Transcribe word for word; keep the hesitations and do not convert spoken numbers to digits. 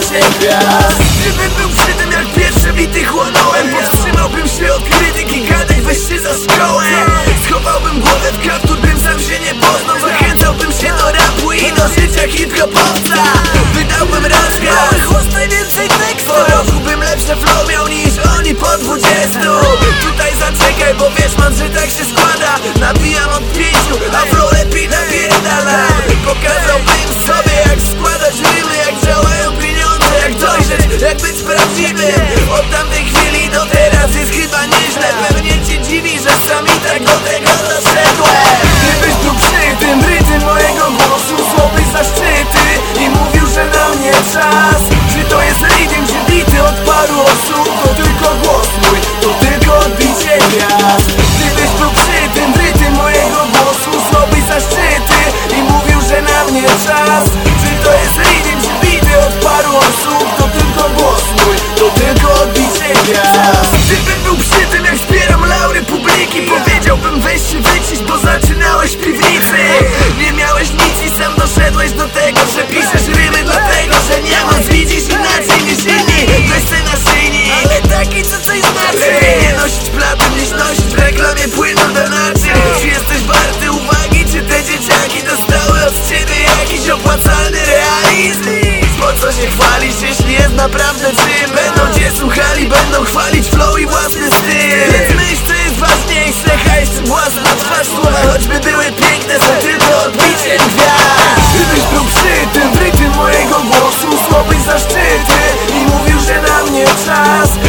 odbicie gwiazd. Gdybym był przy tym jak pierwsze bity chłonąłem, powstrzymałbym się od krytyki, gadek weź się za szkołę. Schowałbym głowę w kaptur, bym sam się nie poznał. Zachęcałbym się do rapu i do życia hip-hopowca. Wydałbym rozkaz, głos najwięcej tekstu. Po roku bym lepsze flow miał niż oni po dwudziestu. Tutaj zaczekaj, bo wiesz man, że tak się składa. Nabijam od pięciu, a flow lepiej napierdala. Pokazałbym sobie jak składać rymy, jak działają pieniądze, jak dojrzeć, jak być prawdziwym. Od tamtej chwili do teraz jest chyba nieźle. Pewnie cię dziwi, że sam i tak do tego doszedłem. Gdybyś był przy tym rytm mojego głosu, złobyś zaszczyty i mówił, że na mnie czas. Czy to jest rytm, czy bity od paru osób? To tylko głos mój, to tylko odbicie gwiazd. Gdybyś był przy tym rytm mojego głosu, złobyś zaszczyty i mówił, że na mnie czas. Czy to jest rytm, czy bity od paru osób? To tylko głos mój, to tylko odbicie gwiazd. Gdybym był przy tym jak zbieram laury publiki, powiedziałbym weź się wycisz, bo zaczynałeś w piwnicy. Nie miałeś nic i sam doszedłeś do tego, że piszesz rymy dlatego, że nie moc widzisz inaczej niż inni. Weź se naszyjnik, ale taki co coś znaczy. Lepiej nie nosić platem niż nosić w reklamie płynu do naczyń. Czy jesteś warty uwagi, czy te dzieciaki dostały od ciebie jakiś opłacalny realizm? Po co się chwalisz, jeśli jest naprawdę czym? Będą cię słuchali, będą chwalić flow i własny styl. Więc myśl, co jest ważniejsze, hajs czy własna twarz. Słowa choćby były piękne, są tylko odbiciem gwiazd. Gdybyś był przy tym w rytm mojego głosu, złobyś zaszczyty i mówił, że na mnie czas.